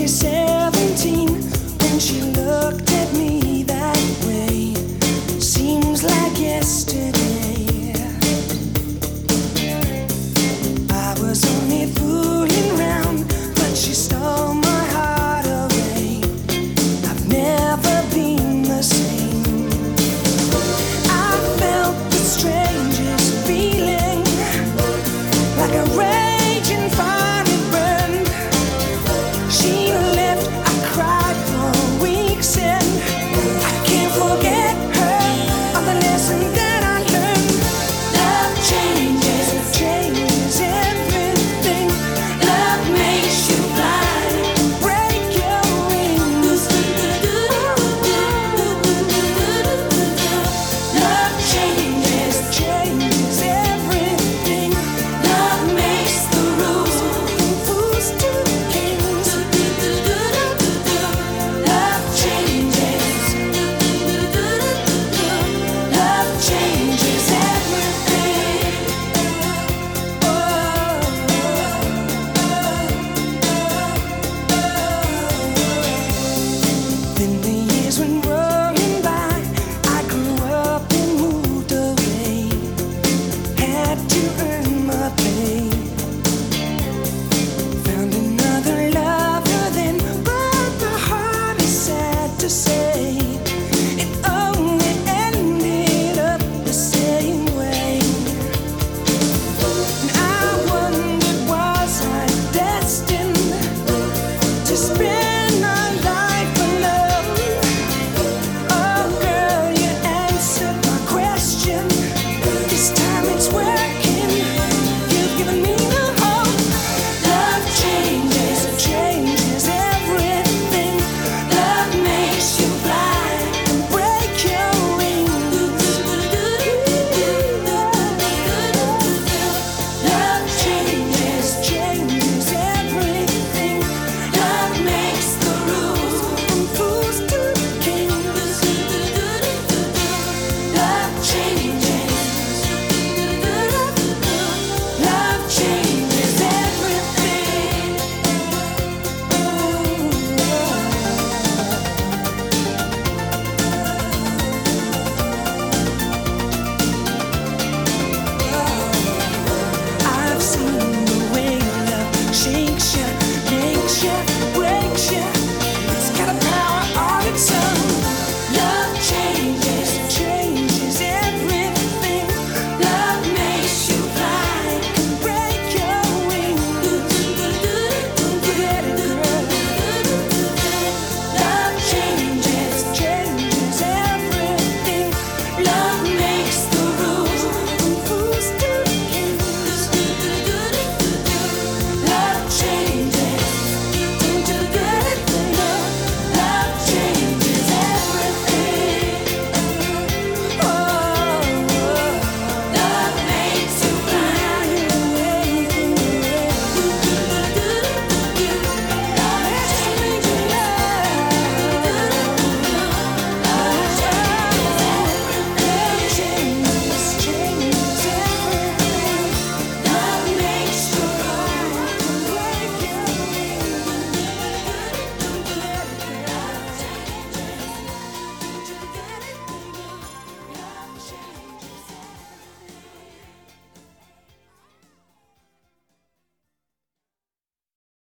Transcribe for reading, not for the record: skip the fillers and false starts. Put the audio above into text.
17 when she looked at me that way. Seems like yesterday. I was only fooling around, but she stole my heart away. I've never been the same. I felt the strangest feeling, like a raging fire it burned. She left, I cried for weeks, and I can't forget her or the lesson that I learned. Love changes everything. Love makes you fly, break your wings. Love changes everything. Love makes the rules, fools to kings. Love changes. Love changes everything. Then the years went rolling by. I grew up and moved away. Had to earn my pay. Found another lover then, but the heart is sad to say it only ended up the same way. And I wondered, was I destined to spend